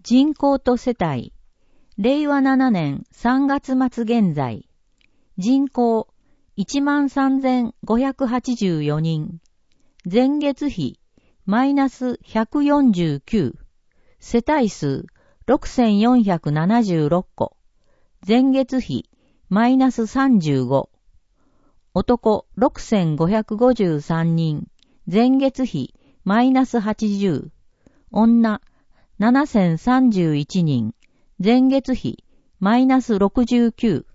人口と世帯、令和7年3月末現在、人口13,584人、前月比マイナス149、世帯数6,476戸、前月比マイナス35、男6,553人、前月比マイナス80、女7,031人、前月比マイナス69、